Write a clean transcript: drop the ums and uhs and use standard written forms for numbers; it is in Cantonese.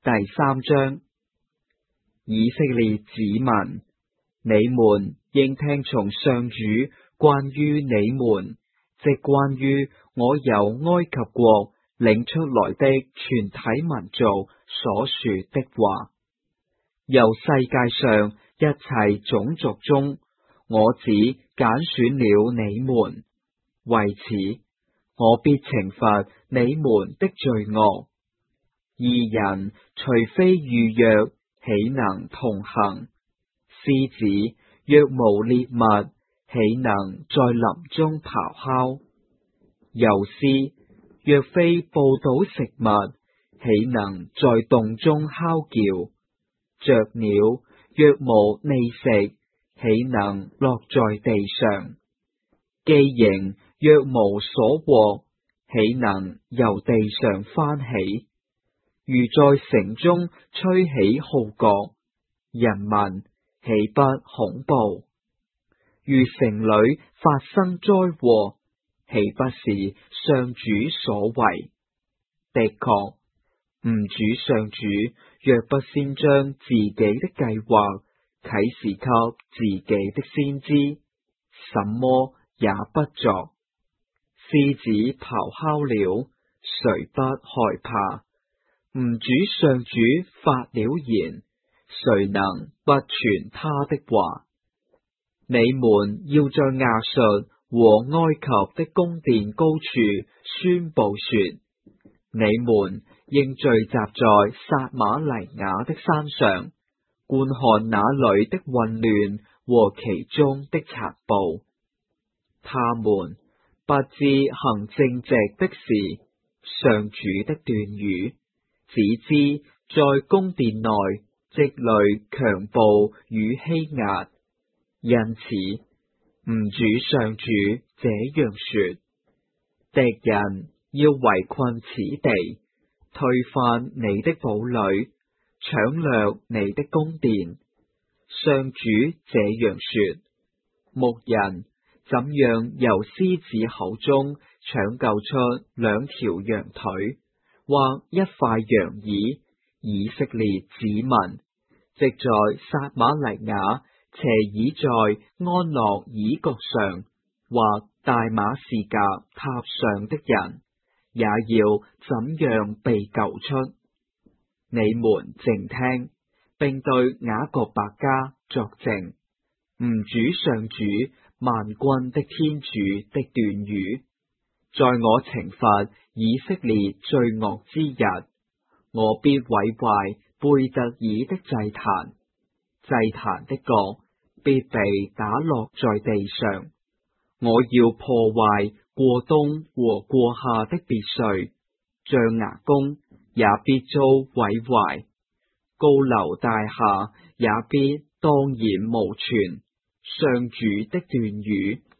第3章。以色列子民，你們應聽從上主關於你們，即關於我由埃及國領出來的全體民族所說的話。由世界上一切種族中，我只揀選了你們，為此，我必懲罰你們的罪惡。義人除非預約，豈能同行？獅子若無獵物，豈能在林中咆哮？游獅若非捕到食物，豈能在洞中哮叫？雀鳥若無覓食，豈能落在地上？寄形若無所獲，豈能由地上翻起？如在城中吹起號角，人民豈不恐怖？如城裏發生災禍，豈不是上主所為？的確，吾主上主若不先將自己的計劃啟示給自己的先知，什麼也不作。獅子咆哮了，誰不害怕？吾主上主發了言，誰能不傳他的話？你們要在亞述和埃及的宮殿高處宣布說：你們應聚集在撒瑪黎雅的山上，觀看那裏的混亂和其中的殘暴。他們不知行正直的事，上主的斷語，只知在宮殿內積累強暴與欺壓。因此，吾主上主這樣說：敵人要圍困此地，推翻你的堡壘，搶掠你的宮殿。上主這樣說：牧人怎樣由獅子口中搶救出2條羊腿，或一塊羊耳？以色列子民，即在撒瑪黎雅斜倚在安樂椅角上，或大馬士革塔上的人，也要怎樣被救出？你們靜聽，並對雅各伯家作證，吾主上主萬軍的天主的斷語：在我懲罰以色列罪惡之日，我必毀壞貝特耳的祭壇，祭壇的角必被打落在地上。我要破壞過冬和過夏的別墅，象牙宮也必遭毀壞，高樓大廈也必蕩然無存。上主的斷語。